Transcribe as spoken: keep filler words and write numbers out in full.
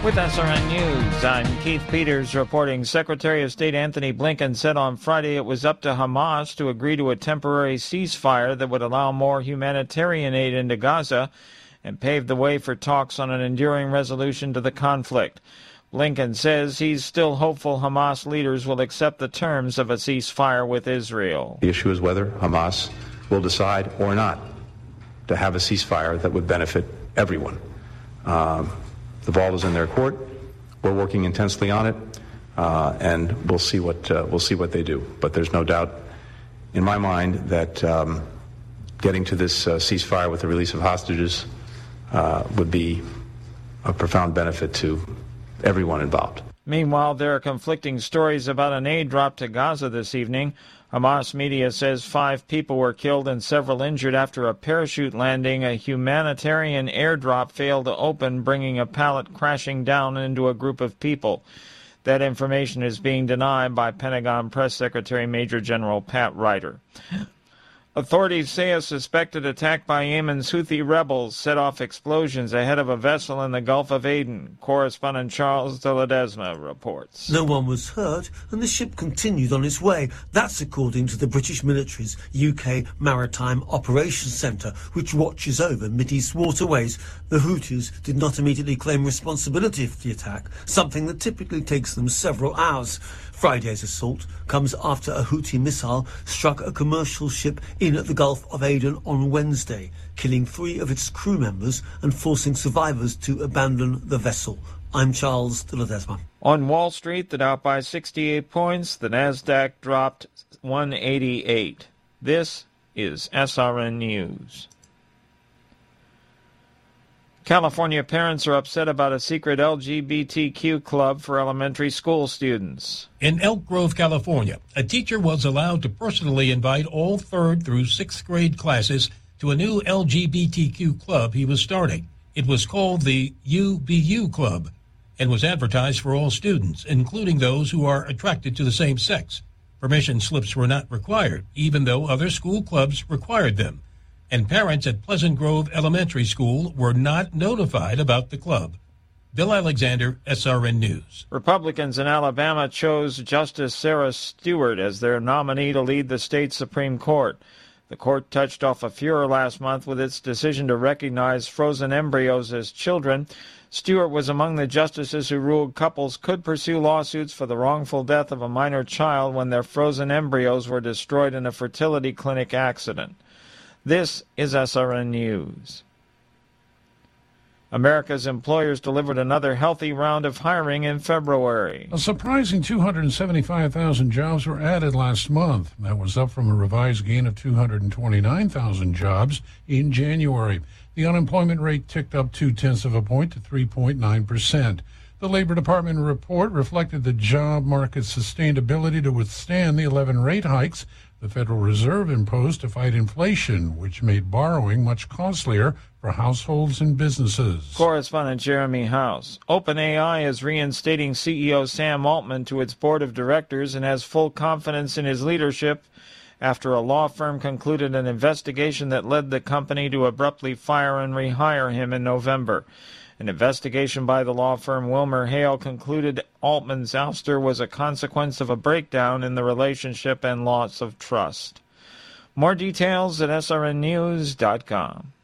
With S R N News, I'm Keith Peters reporting. Secretary of State Anthony Blinken said on Friday it was up to Hamas to agree to a temporary ceasefire that would allow more humanitarian aid into Gaza and pave the way for talks on an enduring resolution to the conflict. Blinken says he's still hopeful Hamas leaders will accept the terms of a ceasefire with Israel. The issue is whether Hamas will decide or not to have a ceasefire that would benefit everyone. Um, The ball is in their court. We're working intensely on it, uh, and we'll see what uh, we'll see what they do. But there's no doubt in my mind that um, getting to this uh, ceasefire with the release of hostages uh, would be a profound benefit to everyone involved. Meanwhile, there are conflicting stories about an aid drop to Gaza this evening. Hamas media says five people were killed and several injured after a parachute landing. A humanitarian airdrop failed to open, bringing a pallet crashing down into a group of people. That information is being denied by Pentagon Press Secretary Major General Pat Ryder. Authorities say a suspected attack by Yemen's Houthi rebels set off explosions ahead of a vessel in the Gulf of Aden. Correspondent Charles de Ledesma reports. No one was hurt, and the ship continued on its way. That's according to the British military's U K Maritime Operations Centre, which watches over Mideast waterways. The Houthis did not immediately claim responsibility for the attack, something that typically takes them several hours. Friday's assault comes after a Houthi missile struck a commercial ship in the Gulf of Aden on Wednesday, killing three of its crew members and forcing survivors to abandon the vessel. I'm Charles de Ledesma. On Wall Street, the Dow by sixty-eight points, the Nasdaq dropped one eighty-eight. This is S R N News. California parents are upset about a secret L G B T Q club for elementary school students. In Elk Grove, California, a teacher was allowed to personally invite all third through sixth grade classes to a new L G B T Q club he was starting. It was called the U B U Club and was advertised for all students, including those who are attracted to the same sex. Permission slips were not required, even though other school clubs required them. And parents at Pleasant Grove Elementary School were not notified about the club. Bill Alexander, S R N News. Republicans in Alabama chose Justice Sarah Stewart as their nominee to lead the state Supreme Court. The court touched off a furor last month with its decision to recognize frozen embryos as children. Stewart was among the justices who ruled couples could pursue lawsuits for the wrongful death of a minor child when their frozen embryos were destroyed in a fertility clinic accident. This is S R N News. America's employers delivered another healthy round of hiring in February. A surprising two hundred seventy-five thousand jobs were added last month. That was up from a revised gain of two hundred twenty-nine thousand jobs in January. The unemployment rate ticked up two-tenths of a point to three point nine percent. The Labor Department report reflected the job market's sustained ability to withstand the eleven rate hikes the Federal Reserve imposed to fight inflation, which made borrowing much costlier for households and businesses. Correspondent Jeremy House. OpenAI is reinstating C E O Sam Altman to its board of directors and has full confidence in his leadership after a law firm concluded an investigation that led the company to abruptly fire and rehire him in November. An investigation by the law firm Wilmer Hale concluded Altman's ouster was a consequence of a breakdown in the relationship and loss of trust. More details at S R N news dot com.